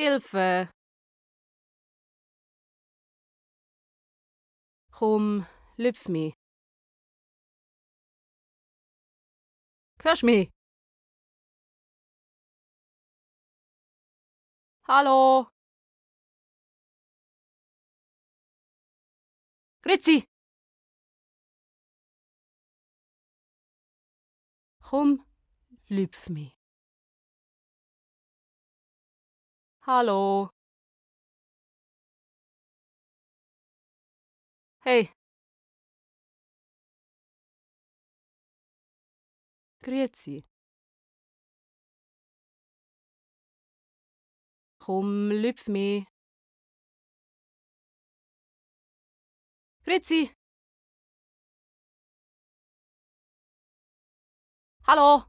Hilfe! Komm, lüpf mi. Hörst mi? Hallo? Grüezi! Komm, lüpf mi. Hallo? Hey! Grüezi! Komm, lüpf mi. Grüezi! Hallo?